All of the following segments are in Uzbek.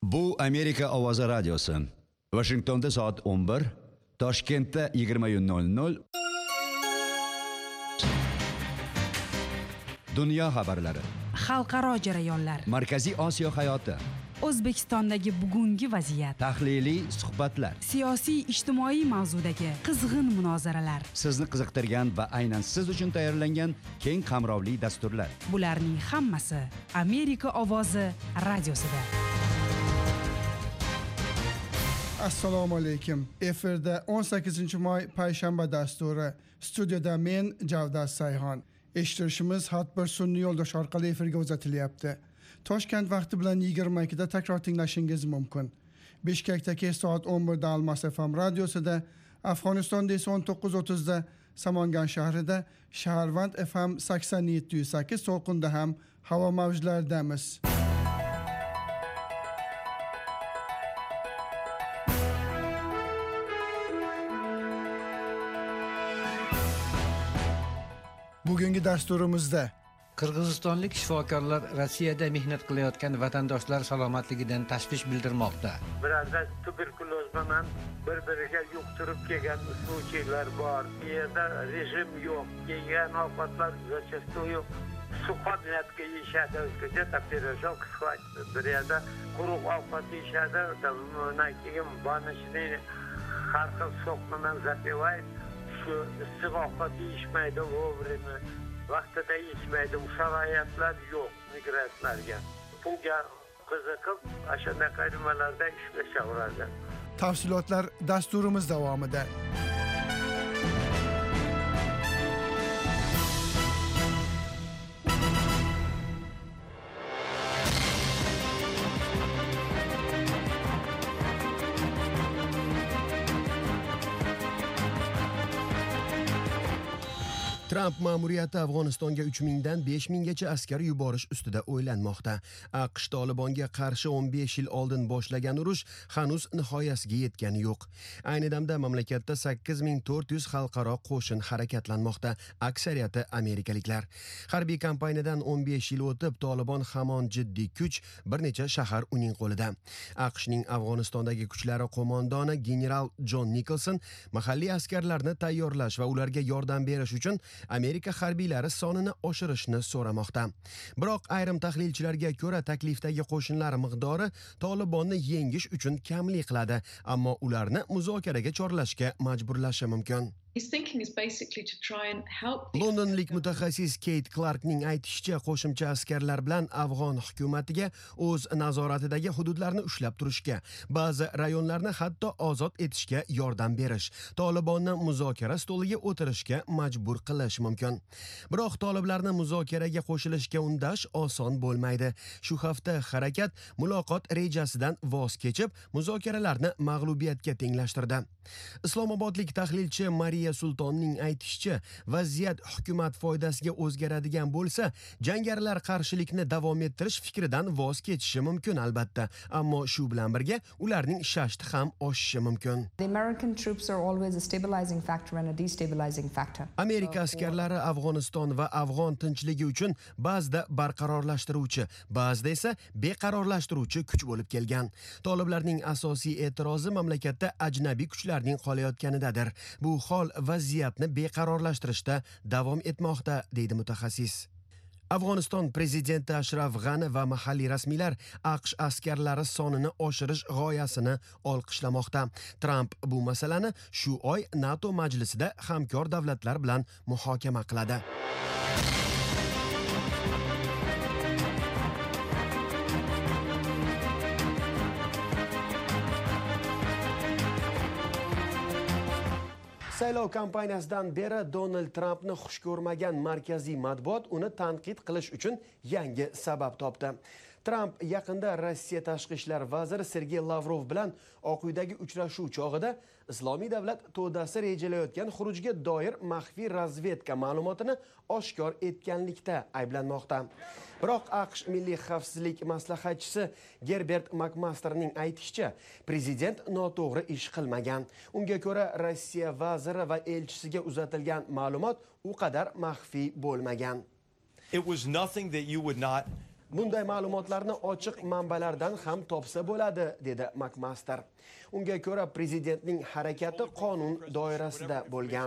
Bu Amerika Ovozi radiosi. Washingtonda soat 11, Toshkentda 20:00. Dunyo xabarlari. Xalqaro jarayonlar. Markaziy Osiyo hayoti. O'zbekistondagi bugungi vaziyat. Tahliliy suhbatlar. Siyosiy ijtimoiy mavzudagi qizg'in munozaralar. Sizni qiziqtirgan va aynan siz uchun tayyorlangan keng qamrovli dasturlar. Bularning hammasi Amerika Ovozi radiosida. Assalomu alaykum. Efirda 18-may payshanba dasturi. Studiyada men Javdat Sayxon. Eshittirishimiz har bir sun'iy yo'ldosh orqali efirga uzatilyapti. Toshkent vaqti bilan 22da takror tinglashingiz mumkin. Bishkekdagi soat 11da Almas FM radiosida, Afg'onistonda esa 19:30da Samangan shahrida, Shaharvand FM 87.8 to'lqinda ham havo mavjlaridamiz. Bugungi dasturimizda Qirg'izistonlik shifokorlar Rossiyada mehnat qilayotgan vatandoshlar salomatligidan tashvish bildirmoqda. Birada tuberkuloz bilan bir-biriga yuqtirib kelgan случайлар bor. Bu yerda rejim yo'q. Yegan ovqatlar zachastую suhbatga yeyishadi. Где-то пирожок схватит. Bir yerda quruq ovqat yeyishadi. Keyin banishni har xil sok bilan zapivayt. Shu issiq ovqat yeyishmaydi vovrini. Vaqtida yetishmaydi, sharoitlar yo'q migrantlarga. Bunga qiziqib, ashunday nimalarda ishlashaveradi. Tafsilotlar dasturimiz davomida. Tramp ma'muriyati Afg'onistonga 3000 dan 5000 gacha askar yuborish ustida o'ylanmoqda. AQSh Tolibonga qarshi 15 yil oldin boshlagan urush hanuz nihoyasiga yetgani yo'q. Ayni damda mamlakatda 8400 xalqaro qo'shin harakatlanmoqda, aksariyati amerikaliklar. Harbiy kampaniyadan 15 yil o'tib, Tolibon hamon jiddiy kuch, bir necha shahar uning qo'lida. AQShning Afg'onistondagi kuchlari qo'mondoni general John Nicholson mahalliy askarlarni tayyorlash va ularga yordam berish uchun Amerika harbiylari sonini oshirishni so'ramoqda. Biroq ayrim tahlilchilarga ko'ra taklifdagi qo'shinlar miqdori Tolibonni yengish uchun kamlik qiladi, ammo ularni muzokaraga chorlashga majburlashi mumkin. Londonlik mutaxassis Kate Clarkning aytishicha, qo'shimcha askarlar bilan afg'on hukumatiga o'z nazoratidagi hududlarni ushlab turishga, ba'zi rayonlarni hatto ozod etishga yordam berish, Tolibonni muzokara stoliga o'tirishga majbur qilish mumkin. Biroq toliblarni muzokaraga qo'shilishga undash oson bo'lmaydi. Shu hafta harakat muloqot rejasidan voz kechib, muzokaralarni mag'lubiyatga tenglashtirdi. Islomobodlik tahlilchi Mariya Sultonning aytishicha, vaziyat hukumat foydasiga o'zgaradigan bo'lsa, jangarilar qarshilikni davom ettirish fikridan voz kechishi mumkin albatta, ammo shu bilan birga ularning shashti ham oshishi mumkin. Amerika askarlari Afg'oniston va afg'on tinchligi uchun ba'zida barqarorlashtiruvchi, ba'zida esa beqarorlashtiruvchi kuch bo'lib kelgan. Toliblarning asosiy e'tirozi mamlakatda ajnabiy kuchlarning qolayotganidadir. Bu hol vaziyatni beqarorlashtirishda davom etmoqda, deydi mutaxassis. Afg'oniston prezidenti Ashraf G'ani va mahalliy rasmiylar AQSh askarlari sonini oshirish g'oyasini olqishlamoqda. Tramp bu masalani shu oy NATO majlisida hamkor davlatlar bilan muhokama qiladi. Saylov kampaniyasidan beri Donald Trampni xush ko'rmagan markaziy matbuot uni tanqid qilish uchun yangi sabab topdi. Tramp yaqinda Rossiya tashqi ishlar vaziri Sergey Lavrov bilan Oq uydagi uchrashuv chog'ida Islomiy davlat to'dasi rejalayotgan xurujga doir maxfiy razvedka ma'lumotini oshkor etganlikda ayblanmoqda. Biroq AQSh milliy xavfsizlik maslahatchisi Gerbert McMasterning aytishicha, prezident noto'g'ri ish qilmagan. Unga ko'ra, Rossiya vaziri va elchisiga uzatilgan ma'lumot u qadar maxfiy bo'lmagan. It was nothing that you would not Bunday ma'lumotlarni ochiq manbalardan ham topsa bo'ladi, dedi McMaster. Unga ko'ra prezidentning harakati qonun doirasida bo'lgan.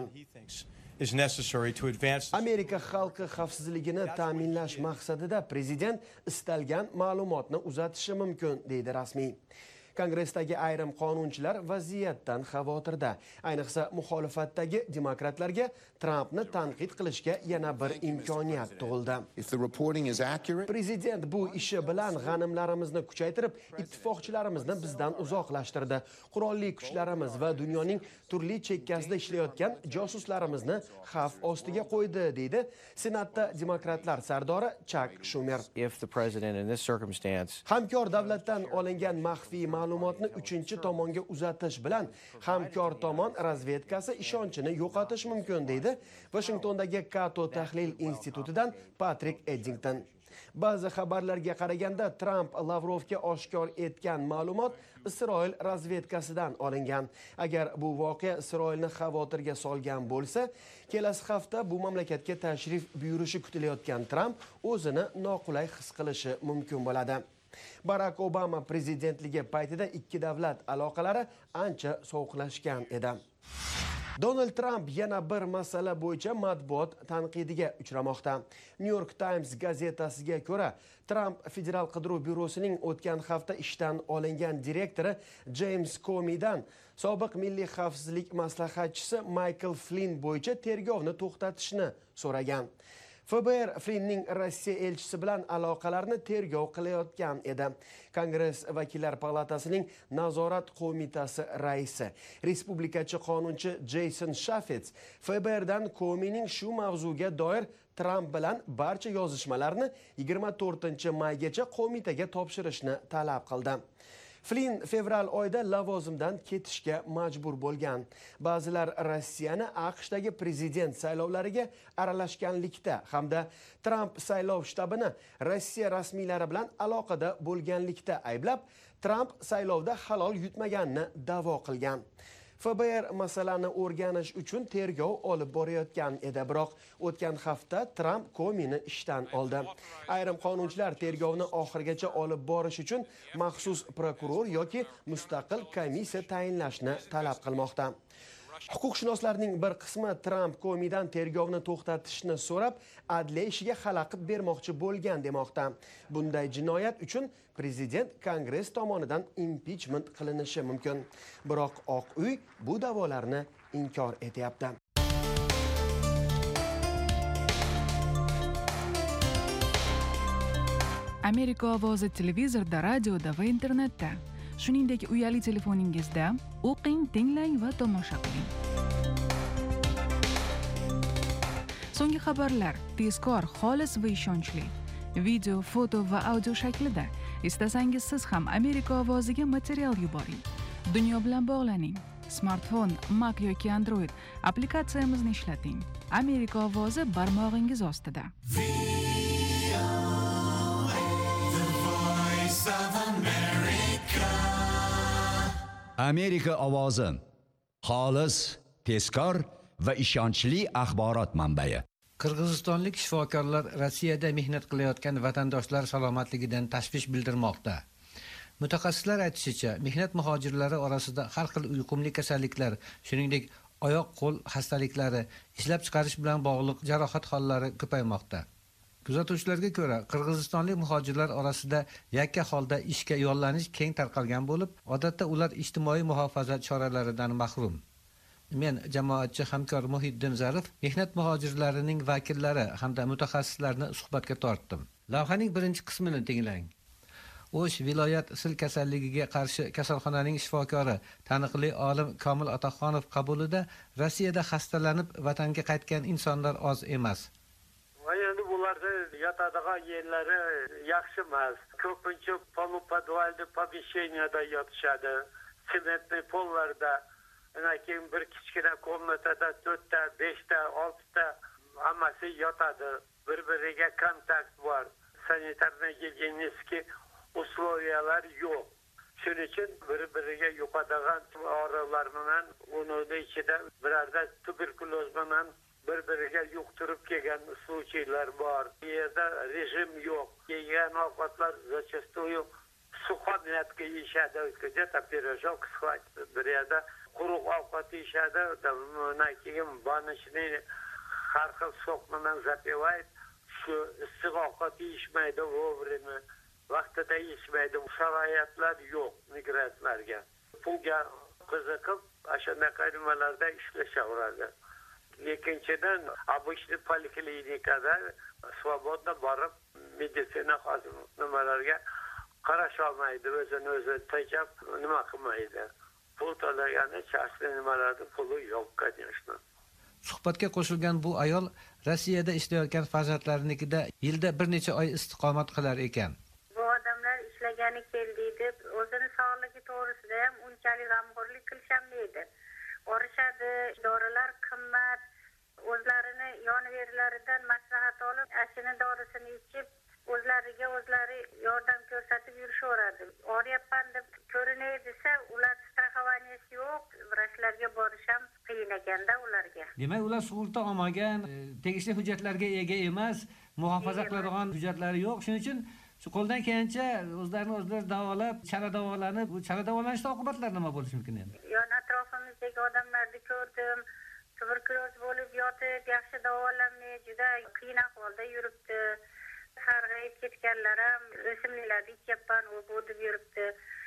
Amerika xalqi xavfsizligini ta'minlash maqsadida prezident istalgan ma'lumotni uzatishi mumkin, deydi rasmiy. Kongressdagi ayrim qonunchilar vaziyatdan xavotirda. Ayniqsa muxolifatdagi demokratlarga Trumpni tanqid qilishga yana bir imkoniyat tug'ildi. Prezident bu ishi bilan g'animlarimizni kuchaytirib, ittifoqchilarimizni bizdan uzoqlashtirdi. Qurolli kuchlarimiz va dunyoning turli chekkasida ishlayotgan josuslarimizni xavf ostiga qo'ydi, deydi Senatda demokratlar sardori Chuck Schumer. Hamkor davlatdan olingan maxfiy ma'lumotni uchinchi tomonga uzatish bilan hamkor tomon razvedkasi ishonchini yo'qotish mumkin, deydi Washingtondagi Cato tahlil institutidan Patrick Eddington. Ba'zi xabarlarga qaraganda Trump Lavrovga oshkor etgan ma'lumot Isroil razvedkasidan olingan. Agar bu voqea Isroilni xavotirga solgan bo'lsa, kelasi hafta bu mamlakatga tashrif buyurishi kutilayotgan Trump o'zini noqulay his qilishi mumkin bo'ladi. Barack Obama prezidentligi paytida ikki davlat aloqalari ancha sovuqlashgan edi. Donald Trump yana bir masala bo'yicha matbuot tanqidiga uchramoqda. New York Times gazetasiga ko'ra, Trump Federal qidiruv byurosining o'tgan hafta ishdan olingan direktori James Comeydan sobiq milliy xavfsizlik maslahatchisi Michael Flynn bo'yicha tergovni to'xtatishni so'ragan. FBR Flynnning Rossiya elchisi bilan aloqalarini tergov qilayotgan edi. Kongress vakillar palatasining nazorat qo'mitasi raisi, respublikachi qonunchi Jason Chaffetz FBRdan Comeyning shu mavzuga doir Trump bilan barcha yozishmalarni 24-maygacha qo'mitaga topshirishni talab qildi. Flynn fevral oyida lavozimdan ketishga majbur bo'lgan. Ba'zilar Rossiyani AQShdagi prezident saylovlariga aralashganlikda hamda Trump saylov shtabini Rossiya rasmiylari bilan aloqada bo'lganlikda ayblab, Trump saylovda halol yutmaganini da'vo qilgan. FBR masalani o'rganish uchun tergov olib borayotgan edi, biroq o'tgan hafta Trump Comeyni ishdan oldi. Ayrim qonunchilar tergovni oxirigacha olib borish uchun maxsus prokuror yoki mustaqil komissiya tayinlashni talab qilmoqda. Huquqshunoslarning bir qismi Trump Comeydan tergovni to'xtatishni so'rab, adliya ishiga xalaqit bermoqchi bo'lgan demoqda. Bunday jinoyat uchun prezident Kongress tomonidan impichment qilinishi mumkin. Biroq Oq uy bu da'volarni inkor etyapti. Amerika ovozi televizorda, radioda va internetda. Shuningdek, uyali telefoningizda o'qing, tinglang va tomosha qiling. So'nggi xabarlar tezkor, xolis va ishonchli. Video, foto va audio shaklida. Istasangiz siz ham Amerika ovoziga material yuboring. Dunyo bilan bog'laning. Smartfon, Mac yoki Android applikatsiyamizni ishlating. Amerika ovozi barmog'ingiz ostida. Amerika ovozi. Xolis, tezkor va ishonchli axborot manbai. Qirg'izistonlik shifokorlar Rossiyada mehnat qilayotgan vatandoshlar salomatligidan tashvish bildirmoqda. Mutaxassislar aytishicha, mehnat muhojirlari orasida har xil yuqumli kasalliklar, shuningdek oyoq-qo'l xastaliklari, ishlab chiqarish bilan bog'liq jarohat hollari ko'paymoqda. Kuzatuvchilarga ko'ra, qirg'izistonlik muhojirlar orasida yakka holda ishga yollanish keng tarqalgan bo'lib, odatda ular ijtimoiy muhofaza choralaridan mahrum. Men jamoatchi hamkor Muhiddin Zarif mehnat muhojirlarining vakillari hamda mutaxassislarni suhbatga tortdim. Lavhaning birinchi qismini tinglang. O'sh viloyat sil kasalligiga qarshi kasalxonaning shifokori, taniqli olim Komil Otaxonov qabulida Rossiyada xastalanib vatanga qaytgan insonlar oz emas. Endi bularda yotadigan yerlari yaxshi emas. Ko'pincha polupodvalda помещенияda yotishadi. Sementli pollarda, keyin bir kichkina komnatada 4 ta, 5 ta, 6 ta hammasi yotadi. Bir-biriga kontakt bor. Sanitarno-gigiyenik условиялар yo'q. Shuning uchun bir-biriga yuqadigan o'g'rilar bilan uning ichida birorta tuberkuloz bilan bir-biriga yuqtirib kelgan случайлар bor. Bu yerda rejim yo'q. Yegan ovqatlar зачастую сухомятка yeyishadi. Где-то пирожок схватит. Bir yerda quruq ovqat yeyishadi. Keyin banishni har xil sok bilan запивает. Shu issiq ovqat yeyishmaydi vovремя. Vaqtida yeyishmaydi. Sharoitlar yo'q migrantlarga. Pulga qiziqib, shunaqa nimalarda ishlashaveradi. Ikkinchidan, обычный poliklinikada svobodno borib, meditsina xodimlariga qarasha olmaydi, o'zini o'zi tajab nima qilmaydi. Pul to'lagani частный nimalarda puli yo'q, конечно. Suhbatga qo'shilgan bu ayol Rossiyada ishlayotgan farzandlarinikida yilda bir necha oy istiqomat qilar ekan. Bu odamlar ishlagani keldi deb o'zini sog'ligi to'g'risida ham unchalik g'amxo'rlik qilishmaydi. Orishadi, dorilar qimmat, o'zlarini yonverilaridan maslahat olib, ashini dorisini ichib, o'zlariga o'zlari yordam ko'rsatib yurishaveradi. Oryapman deb ko'rinay desa, ular straxovaniyasi yo'q, vrachlarga borish ham qiyin ekanda ularga. Demak, ular sug'urta olmagan, tegishli hujjatlarga ega emas, muhofaza qiladigan hujjatlari yo'q. Shuning uchun shu qo'ldan kelgancha o'zlarini davolab, chala davolanib, bu chala davolanishda oqibatlari nima bo'lishi mumkin endi? Yon atrofimizdagi odamlarni ko'rdim. Tuberkuloz bo'lib yotib, yaxshi davolanmay, juda qiyin ahvolda yuribdi. Sarg'ayib ketganlar ham o'simliklarni ichyapman, u bu deb yuribdi.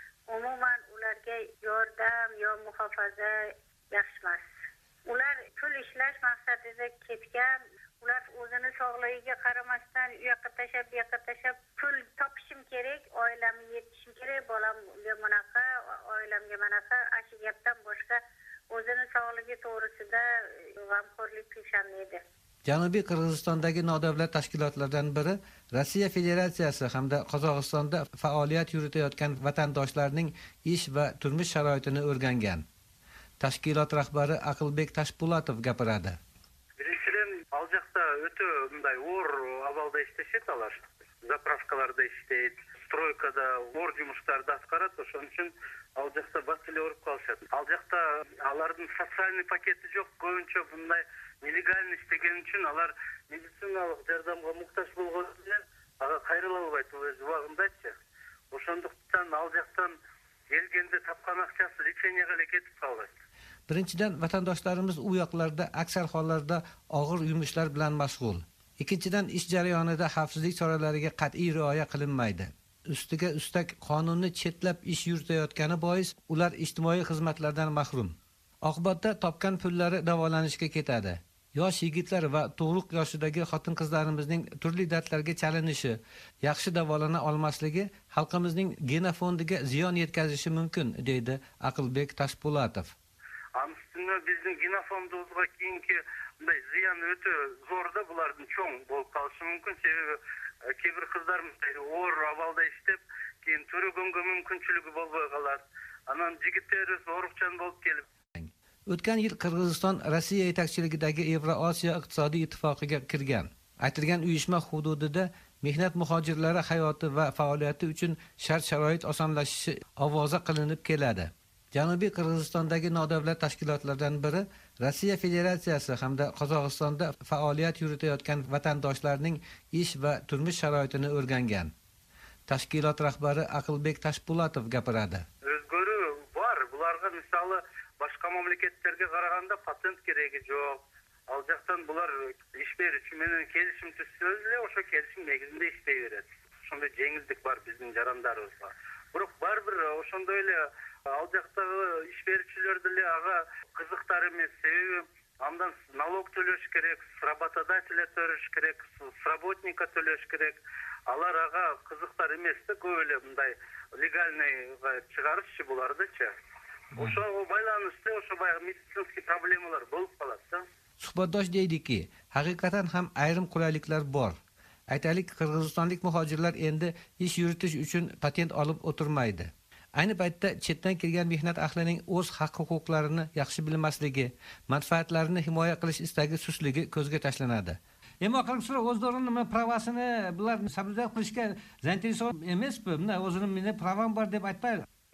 Umuman ularga yordam yo muhofaza yaxshi emas. Ular pul ishlash maqsadida ketgan, ular o'zini sog'ligiga qaramasdan u yoqqa tashab, bu yoqqa tashab pul topishim kerak, oilamni yetishim kerak, bolamga bunaqa, oilamga bunaqa, ashi gapdan boshqa o'zini sog'ligi to'g'risida g'amxo'rlik qilishmaydi. Janubiy Qirg'izistondagi nodavlat tashkilotlardan biri Rossiya Federatsiyasi hamda Qozog'istonda faoliyat yuritayotgan vatandoshlarning ish va turmush sharoitini o'rgangan. Tashkilot rahbari Aqlbek Tashpo'latov gapiradi. Birinchidan, aljakda o'ta bunday o'r ahvolda ishlashadi ular. Zapravkalarda ishlaydi, stroykada o'r жұмыстарды atqaradi, o'shaning uchun aljakda basili o'rib qolishadi. Aljakda ularning sotsial paketi yo'q, ko'pincha bunday nelegalni ishlagan uchun ular meditsinалық yordamga muhtoj bo'lganlar qayrila olmaydi o'z vaqtida. O'shandaqdan aljakdan kelganda topgan ақшасы lecheniyaga ketib qoladi. Birinchidan, vatandoshlarimiz u yoqlarda aksar hollarda og'ir yumushlar bilan mashg'ul. Ikkinchidan, ish jarayonida xavfsizlik choralariga qat'iy rioya qilinmaydi. Ustiga ustak qonunni chetlab ish yuritayotgani bois ular ijtimoiy xizmatlardan mahrum. Oqibatda topgan pullari davolanishga ketadi. Yosh yigitlar va tug'ruq yoshidagi xotin-qizlarimizning turli dardlarga chalinishi, yaxshi davolana olmasligi xalqimizning genofondiga ziyon yetkazishi mumkin, deydi Aqlbek Tashpo'latov. Amstini bizning genofondimizga keyingi bunday ziyon o'ta zo'rda, bularning cho'ng bo'lib qolishi mumkin. Sebebi кейбір qizlar o'r ahvolda ishlab, keyin to'raganga mumkinchiligi bo'lmay qoladi. Anan yigitlar zo'riqchan bo'lib kelib. O'tgan yil Qirg'iziston Rossiya yetakchiligidagi Yevroosiyo iqtisodiy ittifoqiga kirgan. Aytilgan uyushma hududida mehnat muhojirlari hayoti va faoliyati uchun shart-sharoit osonlashishi ovoza qilinib keladi. Janubiy Qirg'izistondagi nodavlat tashkilotlardan biri Rossiya Federatsiyasi hamda Qozog'istonda faoliyat yuritayotgan vatandoshlarning ish va turmush sharoitini o'rgangan. Tashkilot rahbari Aqlbek Tashpo'latov gapiradi. O'zg'aruv bor. Bularga misoli boshqa mamlakatlarga qaraganda patent keragi yo'q. Aljakdan bular ish beruvchi bilan kelishim tuzsa, o'sha kelishim negizida ishlayveradi. Shunda yengillik bor bizning jarayonlarimizda. Biroq baribir o'shanda aljaktagi ish beruvchilarga aga qiziqtar emas. Sebebi ondan налог to'lash kerak, с работодателя to'lash kerak, с работника to'lash kerak. Alar aga qiziqtar emas-da, ko'yle bunday legalniy chiqarishchi bulardachi. O'sha baylanishda o'sha meditsinskiy problemalar bo'lib qoladi. Suhbatdosh deydiki, haqiqatan ham ayrim qulayliklar bor. Aytaylik, qirg'izistonlik muhojirlar endi ish yuritish uchun patent olib o'tirmaydi. Ayni paytda chetdan kelgan mehnat ahlining o'z haq-huquqlarini yaxshi bilmasligi, manfaatlarini himoya qilish istagi sustligi ko'zga tashlanadi. Ammo qirg'izlar o'zlarini pravasini bular sabzat qilishga zainteresovan emasmi? O'zini meni pravam bor deb aytmaydi.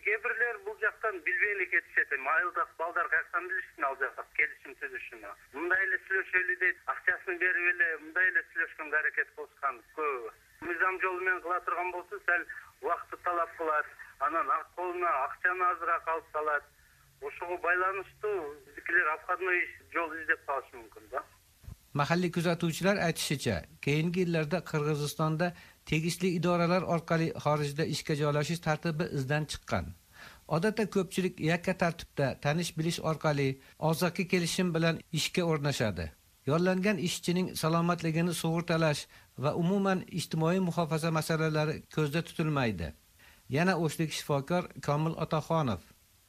Кээ бул жактан билбей кетишет. Айылдак балдар каяктан билишсин ал жакта келишим түзүшүнө. Мындай эле сүйлөшөлү дейт, акчасын берип эле мындай эле сүйлөшкөнгө аракет кылышкан көп. Мыйзам жолу менен кыла турган болсо, сәл убакытты талап кылат. Анан колуна акчаны азыраак алып калат. Ошого байланыштуу биздикилер обходной жол издеп калышы мүмкүн да. Mahalliy kuzatuvchilar aytishicha, keyingi yillarda Qirg'izistonda tegishli idoralar orqali xorijda ishga joylashish tartibi izdan chiqqan. Odatda ko'pchilik yakka tartibda tanish-bilish orqali og'zaki kelishim bilan ishga o'rnashadi. Yollangan ishchining salomatligini sug'urtalash va umuman ijtimoiy muhofaza masalalari ko'zda tutilmaydi. Yana o'shlik shifokor Komil Otaxonov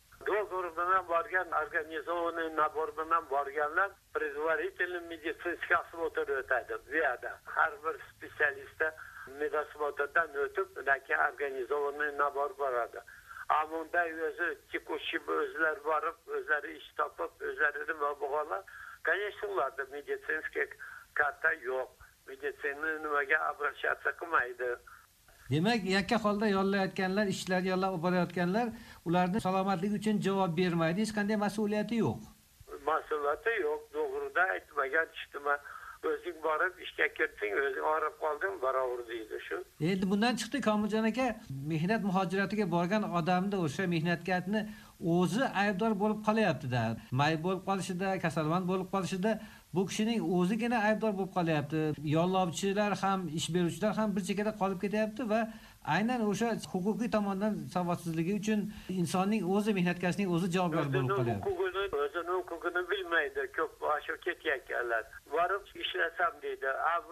borgan organizованный nabor bilan borganlar предварительный медицинский осмотр o'tadi. Bu yerda har bir specialistda medosмотрdan o'tib, lekin organizованный nabor boradi. Amunda o'zi tekushi o'zlari borib, o'zlari ish topib, o'zlari nima bo'lganlar, конечно, ularda медицинский karta yo'q. Meditsina nimaga обращаться qilmaydi. Demak, yakka holda yollayotganlar, ishlar yollab borayotganlar, ularning salomatligi uchun javob bermaydi, hech qanday mas'uliyati yo'q. Mas'uliyati yo'q, to'g'rida aytmagan ishdimi? O'zing borib ishga kirding, o'zing og'rib qolding, barobar deydi shu. Endi bundan chiqdi Komiljon aka, mehnat muhojiratiga borgan odamni o'sha mehnatgatni o'zi aybdor bo'lib qolyapti-da. Mayib bo'lib qolishida, kasalmand bo'lib qolishida bu kishining o'zigina aybdor bo'lib qolyapti. Yollovchilar ham, ish beruvchilar ham bir chekada qolib ketyapti va aynan o'sha huquqiy tomondan savodsizligi uchun insonning o'zi, mehnatkashning o'zi javobgar bo'lib qolyapti. O'zini huquqini bilmaydi, ko'p boshi ketayotganlar. Borib ishlasam deydi.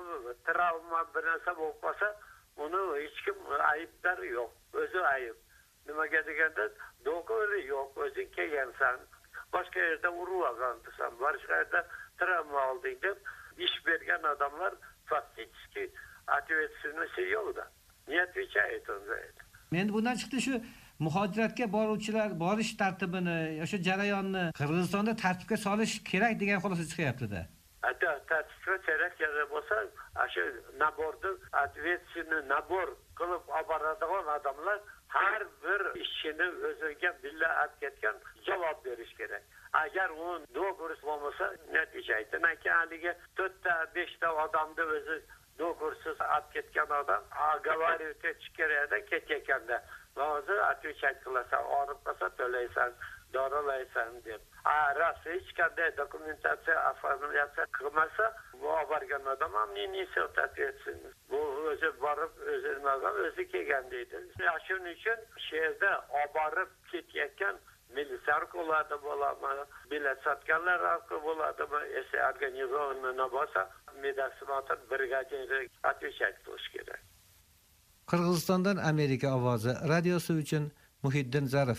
Travma bir narsa bo'lib qolsa, uni hech kim aybdor yo'q. O'zi ayb. Nimaga deganda, doktori yo'q, o'zing kelgansan. Boshqa yerda urib olgansan, boshqa yerda travma olding deb ish bergan odamlar faktiski ответственности yo'qda. Не отвечает он за это. Men bundan chiqdi shu muhojiratga boruvchilar borish tartibini, o'sha jarayonni Qirg'izistonda tartibga solish kerak degan xulosa chiqyapti-da. Tartibga kerak bo'lsa, shu naborni ответственный nabor qilib olib boradigan odamlar har bir ishchini o'ziga billa olib ketgan javob berish kerak. Agar u do'g'ri bo'lmasa, natijada haligi 4 ta 5 ta odamni o'zi do'g'risiz olib ketgan odam говорит kerakda ketayotganda hozir отвечать qilasan, og'rib qolsa to'laysan, dorilaysan deb. Ras hech qanday dokumentatsiya оформляться qilmasa, bu olib borgan odam ham не ответственность. Bu o'zi borib, o'zi kelgan deydi. Shuning uchun shu yerda olib borib ketayotgan militsar qo'llarda bo'ladimi, bilet sotganlar orqali bo'ladimi, esa organizованный nabosa medosмотр brigadiri отвечать qilish kerak. Qirg'izistondan Amerika ovozi radiosi uchun Muhiddin Zarif.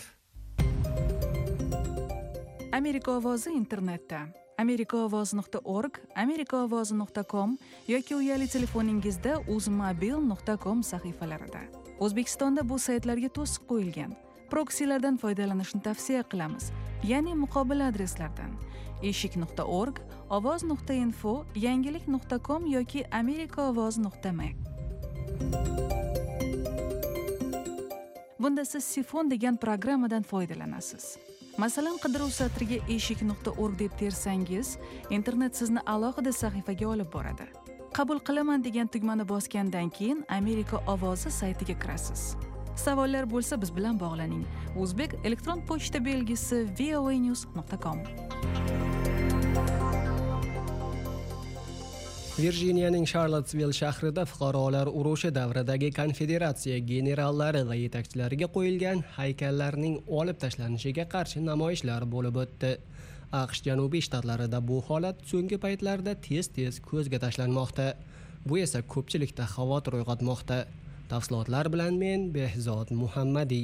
Amerika ovozi internetda amerikaovoz.org, amerikaovozi.com yoki uyali telefoningizda uzmobil.com sahifalarida. O'zbekistonda bu saytlarga to'siq qo'yilgan. Proksilardan foydalanishni tavsiya qilamiz, ya'ni muqobil adreslardan eshik.org, ovoz.info, yangilik.com yoki amerikaovoz.me. Bunda siz Sifon degan programmadan foydalanasiz. Masalan, qidiruv satriga eshik.org deb tersangiz, internet sizni alohida sahifaga olib boradi. Qabul qilaman degan tugmani bosgandan keyin Amerika ovozi saytiga kirasiz. Savollar bo'lsa biz bilan bog'laning. O'zbek elektron pochta belgisi voanews.com. Virjiniyaning Charlottesville shahrida fuqarolar urushi davridagi konfederatsiya generallari va yetakchilariga qo'yilgan haykallarning olib tashlanishiga qarshi namoyishlar bo'lib o'tdi. AQSh janubiy shtatlarida bu holat so'nggi paytlarda tez-tez ko'zga tashlanmoqda. Bu esa ko'pchilikda xavotir uyg'otmoqda. Tafsilotlar bilan men Behzod Muhammadiy.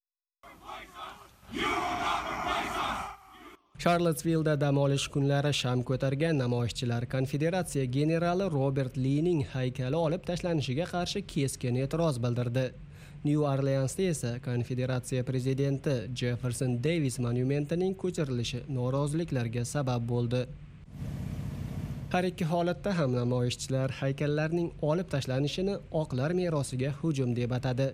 Charlottesville'da dam olish kunlari sham ko'targan namoyishchilar konfederatsiya generali Robert Lining haykali olib tashlanishiga qarshi keskin e'tiroz bildirdi. New Orleansda esa konfederatsiya prezidenti Jefferson Davis monumentining ko'chirilishi noroziliklarga sabab bo'ldi. Har ikki holatda ham namoyishchilar haykallarning olib tashlanishini oqlar merosiga hujum deb atadi.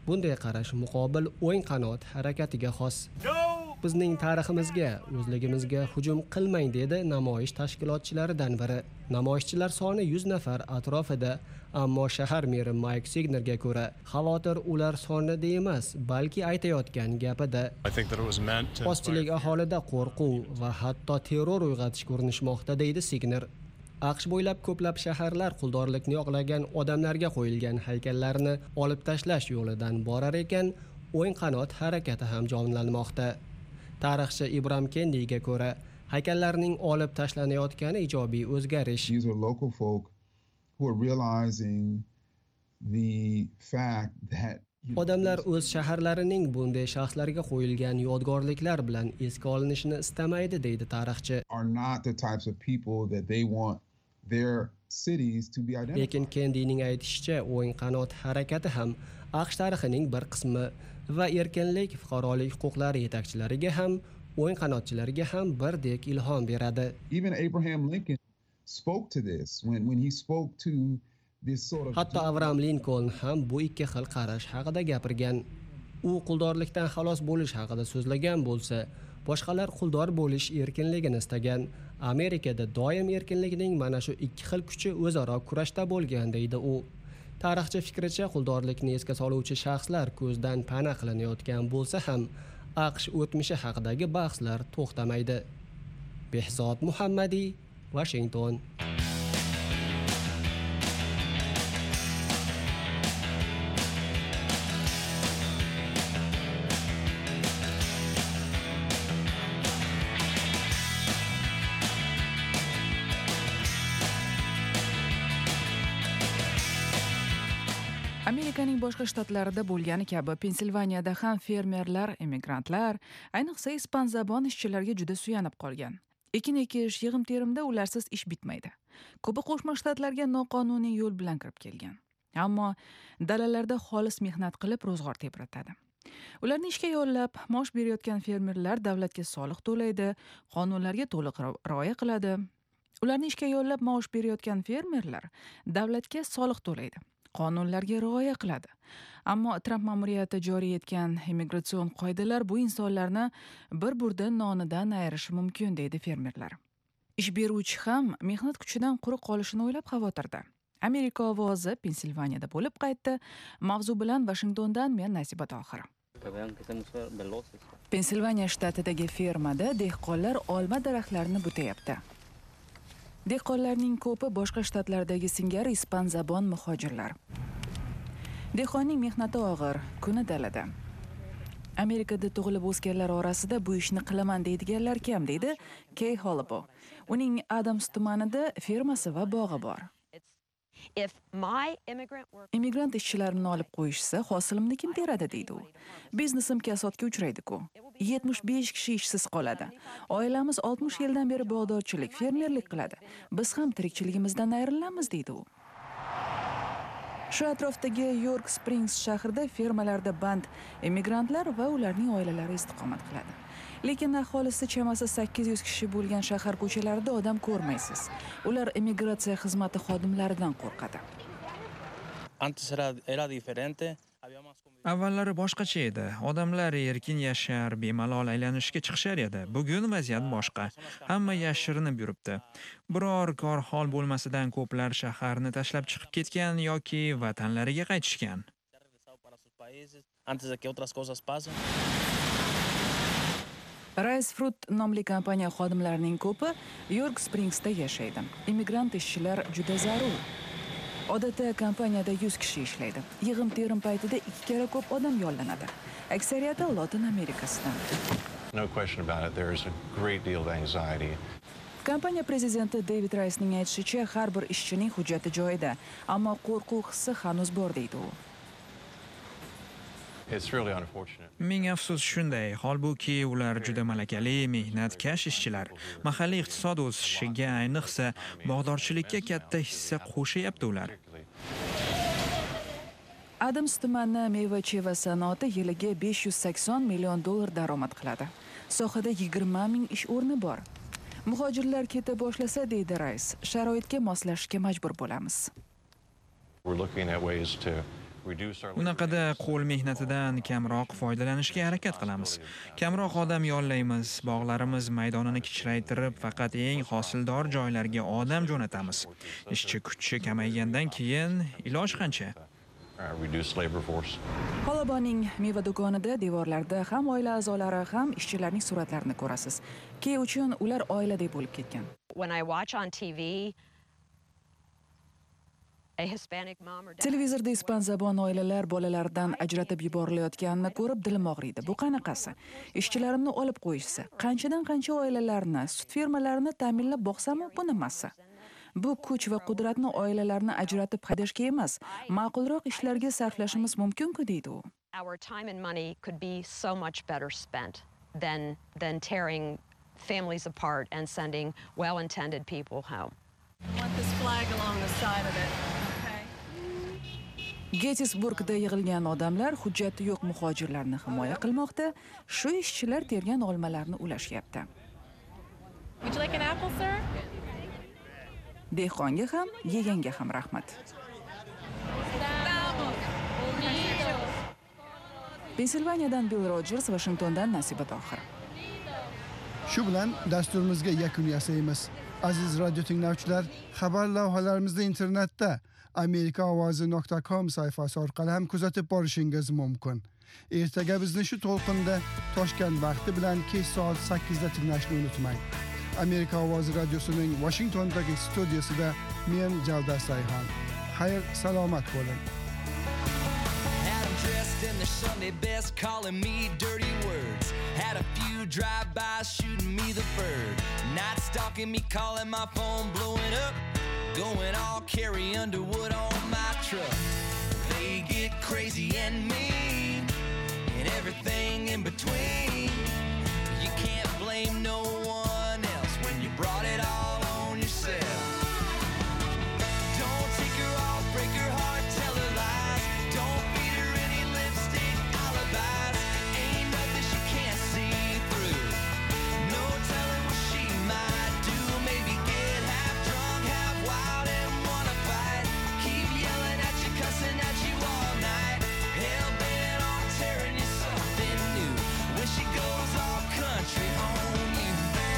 Bunday qarash muqobil o'ng qanot harakatiga xos. Bizning tariximizga, o'zligimizga hujum qilmang dedi namoyish tashkilotchilaridan biri. Namoyishchilar soni 100 nafar atrofida, ammo shahar meri Mike Signerga ko'ra, xavotir ular sonida emas, balki aytayotgan gapida. Postchilik aholida qo'rquv va hatto terror uyg'otishga urinishmoqda deydi Signer. AQSh bo'ylab ko'plab shaharlar quldorlikni yoqlagan odamlarga qo'yilgan haykallarni olib tashlash yo'lidan borar ekan, o'ng qanot harakati ham jonlanmoqda. Tarixchi Ibram Kendiga ko'ra, haykallarning olib tashlanayotgani ijobiy o'zgarish. These are local folk who are realizing the fact that Odamlar o'z shaharlarining bunday shaxslarga qo'yilgan yodgorliklar bilan esga olinishini istamaydi deydi tarixchi. Are not the types of people that they want their cities to be identified. Lekin Kendining aytishicha, o'ng qanot harakati ham AQSh tarixining bir qismi va erkinlik, fuqarolik huquqlari yetakchilariga ham, o'ng qanotchilarga ham birdek ilhom beradi. Even Abraham Lincoln spoke to this when he spoke to this sort of. Hatto Abraham Lincoln ham bu ikki xil qarash haqida gapirgan. U quldorlikdan xalos bo'lish haqida so'zlagan bo'lsa, boshqalar quldor bo'lish erkinligini istagan. Amerikada doim erkinlikning mana shu ikki xil kuchi o'zaro kurashda bo'lgan deydi u. Tarixchi fikricha, quldorlikni esga soluvchi shaxslar ko'zdan pana qilinayotgan bo'lsa ham, AQSh o'tmishi haqidagi bahslar to'xtamaydi. Behzod Muhammadiy, Washington. Amerikaning boshqa shtatlarida bo'lgani kabi Pensilvaniyada ham fermerlar, emigrantlar, ayniqsa ispan-zabon ishchilarga juda suyanib qolgan. Ekin ekish, yig'im-terimda ularsiz ish bitmaydi. Ko'pi qo'shma shtatlarga noqonuniy yo'l bilan kirib kelgan. Ammo dalalarda xolis mehnat qilib ro'zg'or tebratadi. Ularni ishga yollab, maosh berayotgan fermerlar davlatga soliq to'laydi, qonunlarga to'liq rioya qiladi. Ularni ishga yollab maosh berayotgan fermerlar davlatga soliq to'laydi, qonunlarga rioya qiladi. Ammo Trump ma'muriyati joriy etgan immigratsion qoidalar bu insonlarni bir burda nonidan ayirishi mumkin deydi fermerlar. Ish beruvchi ham mehnat kuchidan quruq qolishini o'ylab xavotirda. Amerika ovozi Pensilvaniyada bo'lib qaytdi. Mavzu bilan Washingtondan men Nasiba Tohir. Pensilvaniya shtatidagi fermada dehqonlar olma daraxtlarini butayapti. Dehqonlarning ko'pi boshqa shtatlardagi singari ispan-zabon muhojirlar. Dehqonning mehnati og'ir, kuni dalada. Amerikada tug'ilib o'sganlar orasida bu ishni qilaman deydiganlar kam deydi Kay Hollibo. Uning Adams tumanida fermasi va bog'i bor. Immigrant ishchilarimni olib qo'yishsa, hosilimni kim teradi deydi u. Biznesim kasodga uchraydi-ku. 75 kishi ishsiz qoladi. Oilamiz 60 yildan beri bog'dorchilik, fermerlik qiladi. Biz ham tirikchiligimizdan ayrilamiz deydi u. Shu atrofdagi York Springs shahrida fermalarda band immigrantlar va ularning oilalari istiqomat qiladi. Lekin aholisi chamasi 800 kishi bo'lgan shahar ko'chalarida odam ko'rmaysiz. Ular immigratsiya xizmati xodimlaridan qo'rqadi. Avvallari boshqacha edi. Odamlar erkin yashar, bemalol aylanishga chiqishar edi. Bugun vaziyat boshqa. Hamma yashirinib yuribdi. Biror kor hol bo'lmasidan ko'plar shaharni tashlab chiqib ketgan yoki vatanlariga qaytishgan. Rice Fruit nomli kompaniya xodimlarining ko'pi York Springsda yashaydi. Immigrant ishchilar juda zarur. Odatda kompaniyada 100 kishi ishlaydi. Yig'im-terim paytida 2 karra ko'p odam yollanadi. Aksariyati Latin Amerikasidan. No question about it, there is a great deal of anxiety. Kompaniya prezidenti David Rice'ning aytishicha, har bir ishchining hujjati joyida, ammo qo'rquv hissi hanuz bor deydi u. Ming afsus shunday, holbuki ular juda malakali, mehnatkash ishchilar. Mahalliy iqtisod o'sishiga, ayniqsa bog'dorchilikka katta hissa qo'shyapti ular. Adams tumani meva-cheva sanoati yiliga $580 million daromad qiladi. Sohada 20 ming ish o'rni bor. Muhojirlar keta boshlasa, deydi Rice, sharoitga moslashishga majbur bo'lamiz. We're looking at ways to reduce our Bunaqada qo'l mehnatidan kamroq foydalanishga harakat qilamiz. Kamroq odam yollaymiz, bog'larimiz maydonini kichraytirib, faqat eng hosildor joylarga odam jo'natamiz. Ishchi kuchi kamaygandan keyin iloj qancha? reduce labor force. Xolobonning meva do'konida devorlarda ham oila a'zolari ham ishchilarning suratlarini ko'rasiz. Key uchun ular oiladek bo'lib ketgan. When I watch on TV, Televizorda ispan zabon oilalar bolalaridan ajratib yuborilayotganini ko'rib dilim og'riydi. Bu qanaqasi? Ishchilarimni olib qo'yishsa, qanchadan-qancha oilalarni, sut fermalarini ta'minlab boqsami, bu nimasi? Bu kuch va qudratni oilalarni ajratib haydashga emas, ma'qulroq ishlarga sarflashimiz mumkin-ku deydi u. our time and money could be so much better spent than tearing families apart and sending well-intended people home. I want this flag along the side of it. Gettysburgda yig'ilgan odamlar hujjati yo'q muhojirlarni himoya qilmoqda, shu ishchilar tergan olmalarni ulashyapti. Would you like an apple, sir? Dehqonga ham, yeganga ham rahmat. Pensilvaniyadan Bill Rogers, Washingtondan Nasiba Tohir. Shu bilan dasturimizga yakun yasaymiz. Aziz radio tinglovchilar, xabar lavhalarimizni internetda amerikaovozi.com sayfasi orqali ham kuzatib borishingiz mumkin. Ertaga bizni shu to'lqinda Toshkent vaqti bilan kech soat 8 da tinglashni unutmang. Amerika ovozi radiosining Washingtondagi studiyasida men Javdar Sayhon. Xayr, salomat bo'ling. Dressed in their Sunday best, calling me dirty words. Had a few drive-bys shooting me the bird. Night stalking me, calling my phone, blowing up. Going all Carrie Underwood on my truck. They get crazy and mean, and everything in between. You can't blame no one else when you brought it all on yourself. Don't take her off, break her heart, tell her lies. Don't feed her any lipstick alibis. Ain't nothing she can't see through. No telling what she might do. Maybe get half drunk, half wild, and wanna fight. Keep yelling at you, cussing at you all night. Hell bent on tearing you something new. When she goes all country on you.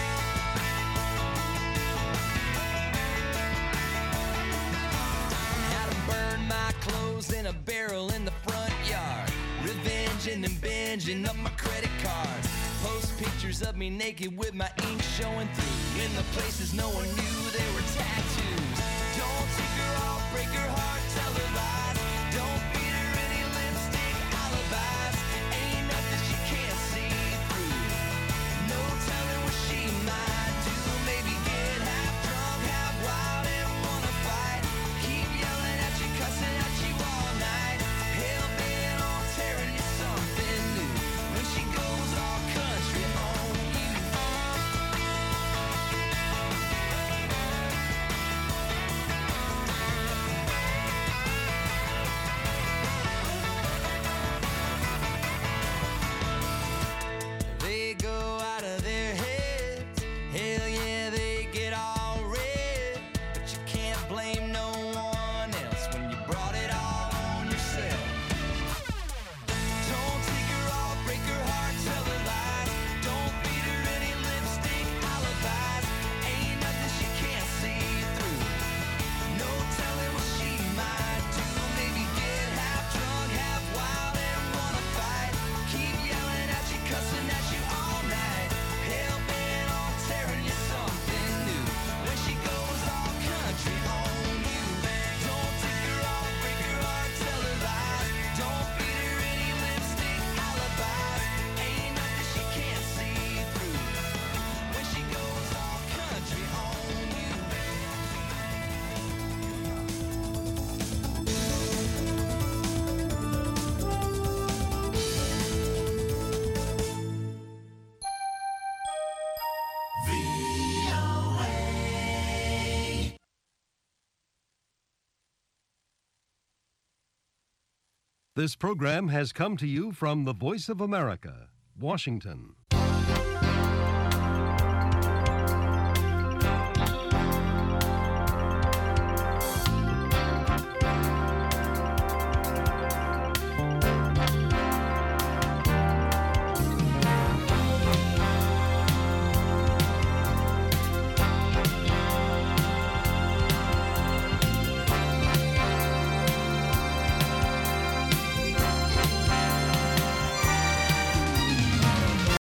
Had 'em burn my clothes in a barrel in the front yard. Revenging and binging up my credit cards. Post pictures of me naked with my ink showing through. In the places no one knew there were tattoos. Don't take her off, break her heart, tell her lies. Don't feed her any lipstick alibis. Ain't nothing she can't see through. No telling what she might do. Maybe get half drunk, half wild, and wanna fight. Keep yelling at you, cussing at you all night. Hell bent on tearing you something new. When she goes all country on you. They go out of their heads. Hell yeah, they get all red. But you can't blame no one else when you brought it all on yourself. Don't take her off, break her heart, tell her lies. Don't feed her any lipstick alibis. Ain't nothing she can't see through. No telling what she might do. Maybe get half drunk, half wild, and wanna fight. Keep yelling at you, cussing at you all night. Hell bent on tearing you something new. When she goes all country on you. Don't take her off, break her heart, tell her lies. Don't feed her any lipstick alibis. Ain't nothing she can't see through. When she goes all country on you. This program has come to you from the Voice of America, Washington.